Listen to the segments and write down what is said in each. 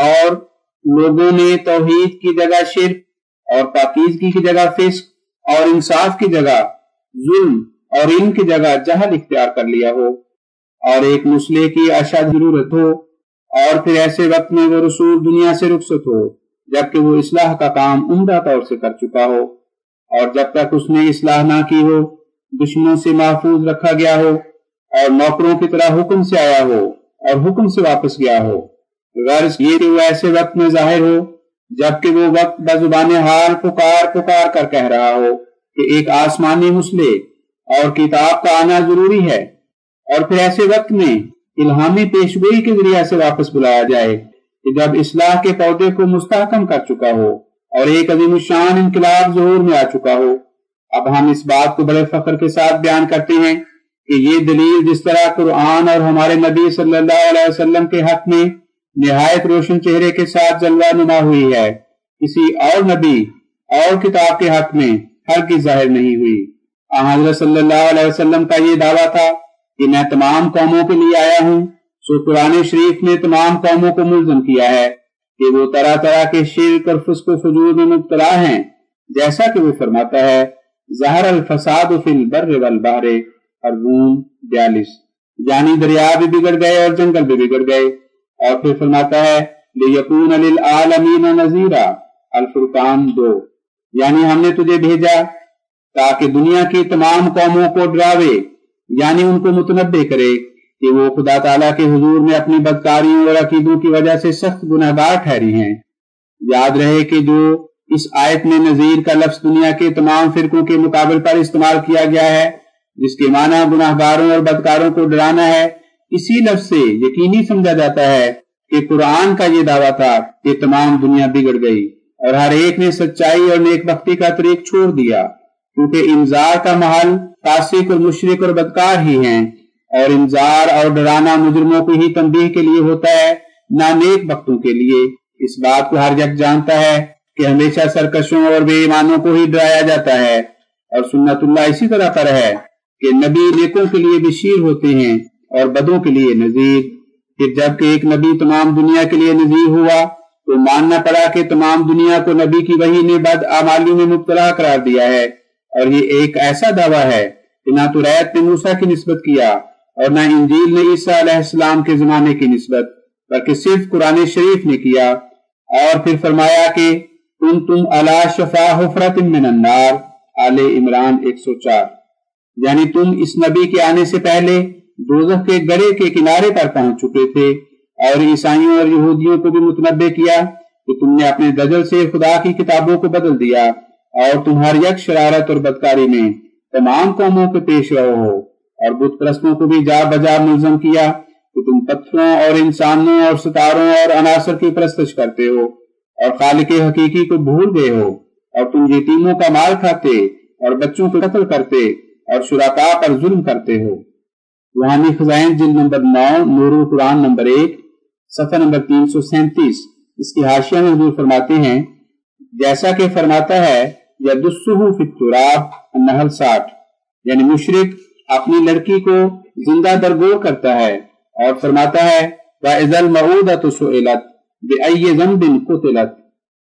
اور لوگوں نے توحید کی جگہ شرک اور پاکیزگی کی جگہ فسق اور انصاف کی جگہ ظلم اور علم کی جگہ جہل اختیار کر لیا ہو اور ایک مسئلے کی اشد ضرورت ہو، اور پھر ایسے وقت میں وہ رسول دنیا سے رخصت ہو جبکہ وہ اصلاح کا کام عمدہ طور سے کر چکا ہو، اور جب تک اس نے اصلاح نہ کی ہو دشمنوں سے محفوظ رکھا گیا ہو اور نوکروں کی طرح حکم سے آیا ہو اور حکم سے واپس گیا ہو، غرض یہ کہ وہ ایسے وقت میں ظاہر ہو جبکہ وہ وقت بزبان حال پکار کر کہہ رہا ہو کہ ایک آسمانی مسئلے اور کتاب کا آنا ضروری ہے، اور پھر ایسے وقت میں الہامی پیشگوئی کے ذریعے سے واپس بلایا جائے کہ جب اصلاح کے پودے کو مستحکم کر چکا ہو اور ایک عظیم الشان انقلاب ظہور میں آ چکا ہو۔ اب ہم اس بات کو بڑے فخر کے ساتھ بیان کرتے ہیں کہ یہ دلیل جس طرح قرآن اور ہمارے نبی صلی اللہ علیہ وسلم کے حق میں نہایت روشن چہرے کے ساتھ جلوہ نما ہوئی ہے، کسی اور نبی اور کتاب کے حق میں ہرگز ظاہر نہیں ہوئی۔ حضرت صلی اللہ علیہ وسلم کا یہ دعویٰ تھا کہ میں تمام قوموں کے لیے آیا ہوں، سو قرآن شریف نے تمام قوموں کو ملزم کیا ہے کہ وہ طرح طرح کے شرک اور فسق و فجور میں مبتلا ہیں، جیسا کہ وہ فرماتا ہے ظہر الفساد فی البر والبحر، الروم 42، یعنی دریا بھی بگڑ گئے اور جنگل بھی بگڑ گئے، اور پھر فرماتا ہے لِيَكُونَ لِلْعَالَمِينَ نَذِيرًا، الفرقان 2، یعنی ہم نے تجھے بھیجا تاکہ دنیا کی تمام قوموں کو ڈراوے، یعنی ان کو متنبہ کرے کہ وہ خدا تعالیٰ کے حضور میں اپنی بدکاریوں اور عقیدوں کی وجہ سے سخت گناہگار ٹھہری ہیں۔ یاد رہے کہ جو اس آیت میں نذیر کا لفظ دنیا کے تمام فرقوں کے مقابل پر استعمال کیا گیا ہے، جس کے معنی گناہگاروں اور بدکاروں کو ڈرانا ہے، اسی لفظ سے یقینی سمجھا جاتا ہے کہ قرآن کا یہ دعویٰ تھا کہ تمام دنیا بگڑ گئی اور ہر ایک نے سچائی اور نیک بختی کا طریق چھوڑ دیا، کیونکہ انذار کا محل فاسق اور مشرک اور بدکار ہی ہیں، اور انذار اور ڈرانا مجرموں کو ہی تنبیہ کے لیے ہوتا ہے، نہ نیک بختوں کے لیے۔ اس بات کو ہر یک جانتا ہے کہ ہمیشہ سرکشوں اور بے ایمانوں کو ہی ڈرایا جاتا ہے، اور سنت اللہ اسی طرح پر ہے کہ نبی نیکوں کے لیے بشیر ہوتے ہیں اور بدوں کے لیے نذیر۔ پھر جب کہ ایک نبی تمام دنیا کے لیے نذیر ہوا تو ماننا پڑا کہ تمام دنیا کو نبی کی وحی نے بد اعمالی میں مبتلا قرار دیا ہے، اور یہ ایک ایسا دعویٰ ہے کہ نہ توریت نے موسیٰ کی نسبت کیا اور نہ انجیل نے عیسیٰ علیہ السلام کے زمانے کی نسبت، بلکہ صرف قرآن شریف نے کیا۔ اور پھر فرمایا کہ کنتم علی شفا حفرۃ من النار، آل عمران 104، یعنی تم اس نبی کے آنے سے پہلے دوزخ کے گڑھے کے کنارے پر پہنچ چکے تھے، اور عیسائیوں اور یہودیوں کو بھی متنبہ کیا کہ تم نے اپنے دجل سے خدا کی کتابوں کو بدل دیا، اور تم ہر یک شرارت اور بدکاری میں تمام قوموں کے پیش رو ہو، اور بت پرستوں کو بھی جا بجا ملزم کیا کہ تم پتھروں اور انسانوں اور ستاروں اور عناصر کی پرستش کرتے ہو اور خالق حقیقی کو بھول گئے ہو، اور تم یتیموں کا مال کھاتے اور بچوں کو قتل کرتے اور شرکاء پر ظلم کرتے ہو۔ روحانی خزائن جلد نمبر 9، نور القرآن نمبر 1، صفحہ نمبر 337۔ اس کی حاشیہ میں حضور فرماتے ہیں جیسا کہ فرماتا ہے یدسہ فی التراب، النحل 60، یعنی مشرک اپنی لڑکی کو زندہ درگور کرتا ہے اور فرماتا ہے وَإِذَا الْمَوْءُودَةُ سُئِلَتْ بِأَيِّ ذَنبٍ قُتِلَتْ،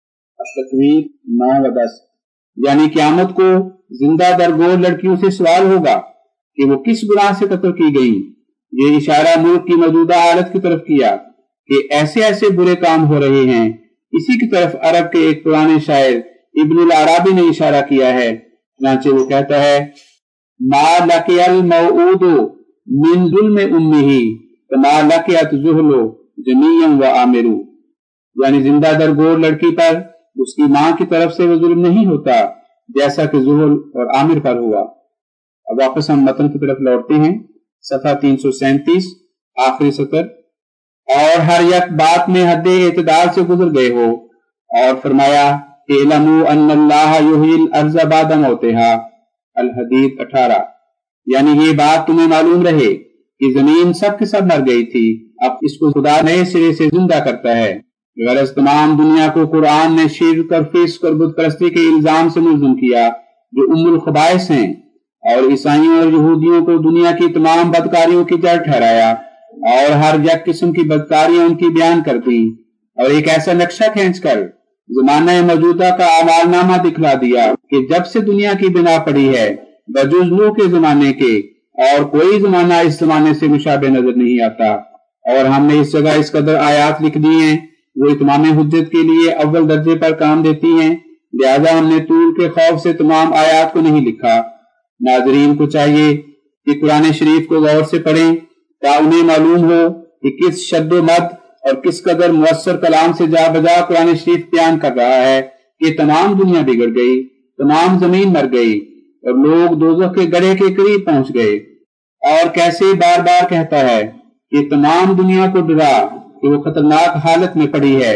التکویر 9 و 10، یعنی قیامت کو زندہ درگور لڑکیوں سے سوال ہوگا کہ وہ کس گناہ سے قتل کی گئیں۔ یہ اشارہ ملک کی موجودہ حالت کی طرف کیا کہ ایسے ایسے برے کام ہو رہے ہیں۔ اسی کی طرف عرب کے ایک پرانے شاعر ابن العرابی نے اشارہ کیا ہے، چنانچہ وہ کہتا ہے ما لقی الموعود من ظلم امہ کما لقیت زحل جمیعا و آمرو، یعنی زندہ درگور لڑکی پر اس کی ماں کی طرف سے وہ ظلم نہیں ہوتا جیسا کہ زحل اور عامر پر ہوا۔ اب واپس ہم متن کی طرف لوٹتے ہیں، صفحہ 337، آخری سطر۔ اور ہر یک بات میں حد اعتدال سے گزر گئے ہو، اور فرمایا اعلموا ان اللہ یحیی الارض بعد موتہا، الحدید 18، یعنی یہ بات تمہیں معلوم رہے کہ زمین سب کے سب مر گئی تھی، اب اس کو خدا نئے سرے سے زندہ کرتا ہے۔ غرض تمام دنیا کو قرآن نے شرک اور فسق اور بت پرستی کے الزام سے ملزم کیا جو الخبائث ہیں، اور عیسائیوں اور یہودیوں کو دنیا کی تمام بدکاریوں کی جڑ ٹھہرایا، اور ہر یک قسم کی بدکاریاں ان کی بیان کر دی، اور ایک ایسا نقشہ کھینچ کر زمانہ موجودہ کا اعمال نامہ دکھلا دیا کہ جب سے دنیا کی بنا پڑی ہے بجز نوح کے زمانے کے اور کوئی زمانہ اس زمانے سے مشابہ نظر نہیں آتا، اور ہم نے اس جگہ اس قدر آیات لکھ دی ہیں وہ اتمام حجت کے لیے اول درجے پر کام دیتی ہیں، لہذا ہم نے طول کے خوف سے تمام آیات کو نہیں لکھا۔ ناظرین کو چاہیے کہ قرآن شریف کو غور سے پڑھیں تا انہیں معلوم ہو کہ کس شد و مد اور کس قدر مؤثر کلام سے جا بجا قرآن شریف بیان کر رہا ہے کہ تمام دنیا بگڑ گئی، تمام زمین مر گئی اور لوگ دوزخ کے گڑھے کے قریب پہنچ گئے، اور کیسے بار بار کہتا ہے کہ تمام دنیا کو ڈرا کہ وہ خطرناک حالت میں پڑی ہے۔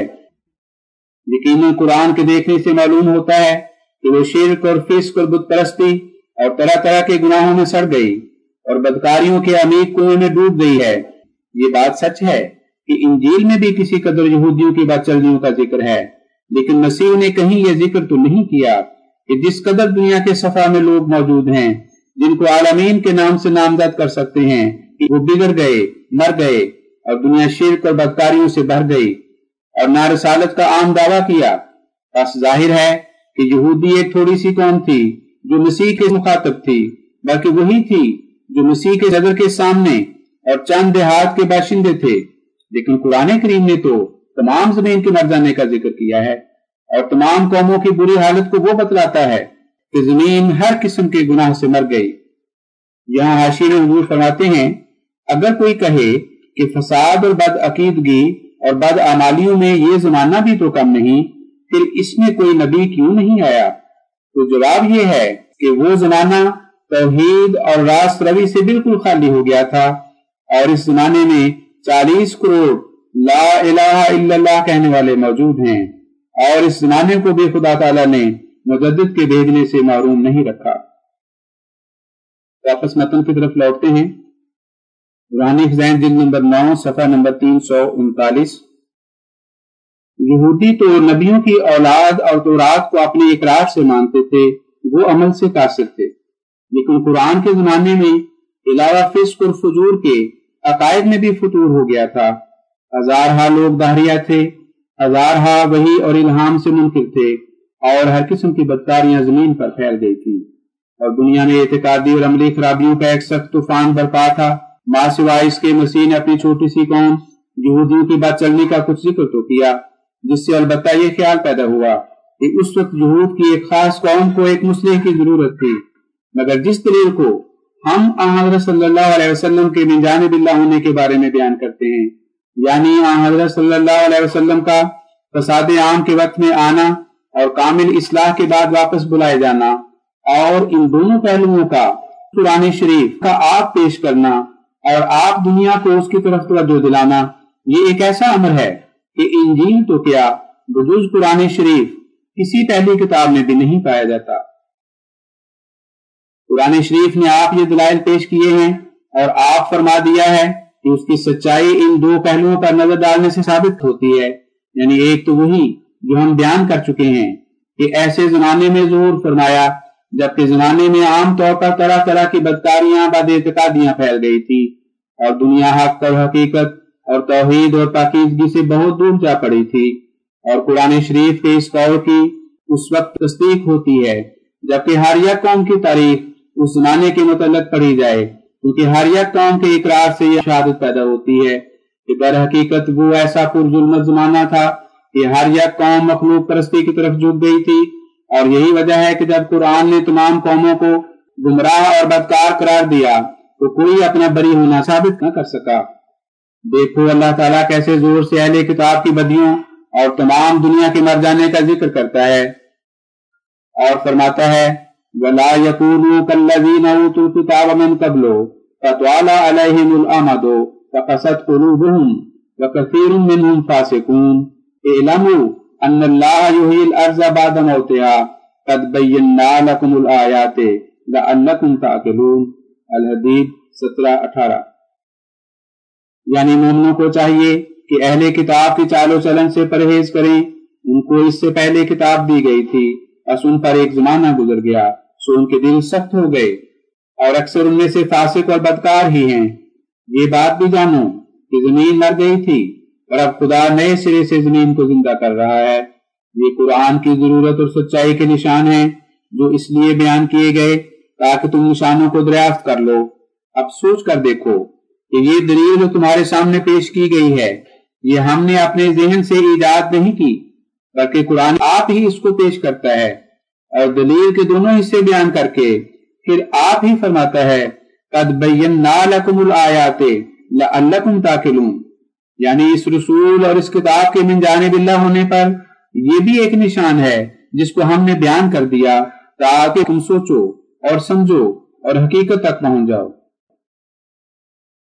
یقیناً قرآن کے دیکھنے سے معلوم ہوتا ہے کہ وہ شرک اور فسق اور بت پرستی اور طرح طرح کے گناہوں میں سڑ گئی اور بدکاریوں کے عمیق کنویں میں ڈوب گئی ہے۔ یہ بات سچ ہے کہ انجیل میں بھی کسی قدر یہودیوں کی بات چلنیوں کا ذکر ہے، لیکن مسیح نے کہیں یہ ذکر تو نہیں کیا کہ جس قدر دنیا کے صفحہ میں لوگ موجود ہیں جن کو عالمین کے نام سے نامزد کر سکتے ہیں کہ وہ بگڑ گئے، مر گئے اور دنیا شرک اور بدکاریوں سے بھر گئی اور نہ رسالت کا عام دعویٰ کیا۔ بس ظاہر ہے کہ یہودی ایک تھوڑی سی قوم تھی جو مسیح کے مخاطب تھی، بلکہ وہی تھی جو مسیح کے صدر کے سامنے اور چند دیہات کے باشندے تھے، لیکن قرآن کریم نے تو تمام زمین کے مر جانے کا ذکر کیا ہے اور تمام قوموں کی بری حالت کو وہ بتلاتا ہے کہ زمین ہر قسم کے گناہ سے مر گئی۔ یہاں حاشیے میں حضور فرماتے ہیں اگر کوئی کہے کہ فساد اور بد عقیدگی اور بد اعمالیوں میں یہ زمانہ بھی تو کم نہیں، پھر اس میں کوئی نبی کیوں نہیں آیا؟ تو جواب یہ ہے کہ وہ زمانہ توحید اور راست روی سے بالکل خالی ہو گیا تھا، اور اس زمانے میں 40 کروڑ لا الہ الا اللہ کہنے والے موجود ہیں، اور اس زمانے کو بھی خدا تعالیٰ نے مجدد کے بھیجنے سے محروم نہیں رکھا۔ واپس متن کی طرف لوٹتے ہیں۔ قرآن خزائن جلد نمبر 9 صفحہ نمبر 339۔ یہودی تو نبیوں کی اولاد اور تورات کو اپنے اقرار سے مانتے تھے، وہ عمل سے قاصر تھے، لیکن قرآن کے زمانے میں علاوہ فسق اور فجور کے عقائد میں بھی فتور ہو گیا تھا۔ ہزارہا لوگ داہریہ تھے، ہزارہا وحی اور الہام سے منکر تھے، اور ہر قسم کی بدکاریاں زمین پر پھیل گئی تھی، اور دنیا میں اعتقادی اور عملی خرابیوں کا ایک سخت طوفان برپا تھا۔ ماں سوائے اس کے مسیح نے اپنی چھوٹی سی قوم یہودیوں کی بات چلنے کا کچھ ذکر تو کیا، جس سے البتہ یہ خیال پیدا ہوا کہ اس وقت یہود کی ایک خاص قوم کو ایک مصلح کی ضرورت تھی، مگر جس دلیل کو ہم حضرت صلی اللہ علیہ وسلم کے من جانب اللہ ہونے کے بارے میں بیان کرتے ہیں، یعنی حضرت صلی اللہ علیہ وسلم کا فساد عام کے وقت میں آنا اور کامل اصلاح کے بعد واپس بلائے جانا، اور ان دونوں پہلوؤں کا قرآن شریف کا آپ پیش کرنا اور آپ دنیا کو اس کی طرف توجہ دلانا، یہ ایک ایسا امر ہے کہ انجیل تو کیا بجز قرآن شریف کسی پہلی کتاب میں بھی نہیں پایا جاتا۔ قرآن شریف نے آپ یہ دلائل پیش کیے ہیں اور آپ فرما دیا ہے کہ اس کی سچائی ان دو پہلوؤں پر نظر ڈالنے سے ثابت ہوتی ہے، یعنی ایک تو وہی جو ہم بیان کر چکے ہیں کہ ایسے زمانے میں ظہور فرمایا جبکہ زمانے میں عام طور پر طرح طرح کی بدکاریاں بد اعتقادیاں پھیل گئی تھی، اور دنیا حق اور حقیقت اور توحید اور پاکیزگی سے بہت دور جا پڑی تھی، اور قرآن شریف کے اس قول کی اس وقت تصدیق ہوتی ہے جبکہ ہر یک قوم کی تاریخ اس زمانے کے متعلق پڑھی جائے، کیونکہ ہر یک قوم کے اقرار سے یہ شہادت پیدا ہوتی ہے کہ در حقیقت وہ ایسا پرظلمت زمانہ تھا کہ ہر یک قوم مخلوق پرستی کی طرف جھک گئی تھی، اور یہی وجہ ہے کہ جب قرآن نے تمام قوموں کو گمراہ اور بدکار قرار دیا تو کوئی اپنا بری ہونا ثابت نہ کر سکا۔ دیکھو اللہ تعالیٰ کیسے زور سے اہل کتاب کی بدیوں اور تمام دنیا کے مر جانے کا ذکر کرتا ہے، اور فرماتا ہے وَلَا يَكُونُوا كَالَّذِينَ أُوتُوا الْكِتَابَ مِن قَبْلُ فَطَالَ عَلَيْهِمُ الْأَمَدُ فَقَسَتْ قُلُوبُهُمْ وَكَثِيرٌ مِّنْهُمْ فَاسِقُونَ اعْلَمُوا أَنَّ اللَّهَ يُحْيِي الْأَرْضَ بَعْدَ مَوْتِهَا قَدْ بَيَّنَّا لَكُمُ الْآيَاتِ لَعَلَّكُمْ تَعْقِلُونَ۔ الحدید 17-18۔ یعنی مومنوں کو چاہیے کہ اہل کتاب کی چال و چلن سے پرہیز کریں، ان کو اس سے پہلے کتاب دی گئی تھی، بس ان پر ایک زمانہ گزر گیا سو ان کے دل سخت ہو گئے، اور اکثر ان میں سے فاسق اور بدکار ہی ہیں۔ یہ بات بھی جانو کہ زمین مر گئی تھی اور اب خدا نئے سرے سے زمین کو زندہ کر رہا ہے۔ یہ قرآن کی ضرورت اور سچائی کے نشان ہیں جو اس لیے بیان کیے گئے تاکہ تم نشانوں کو دریافت کر لو۔ اب سوچ کر دیکھو کہ یہ دلیل جو تمہارے سامنے پیش کی گئی ہے یہ ہم نے اپنے ذہن سے ایجاد نہیں کی بلکہ قرآن آپ ہی اس کو پیش کرتا ہے، اور دلیل کے دونوں حصے بیان کر کے پھر آپ ہی فرماتا ہے قد بینا لکم الآیات لعلکم تعقلون، یعنی اس رسول اور اس کتاب کے من جانب اللہ ہونے پر یہ بھی ایک نشان ہے جس کو ہم نے بیان کر دیا تاکہ تم سوچو اور سمجھو اور حقیقت تک پہنچ جاؤ۔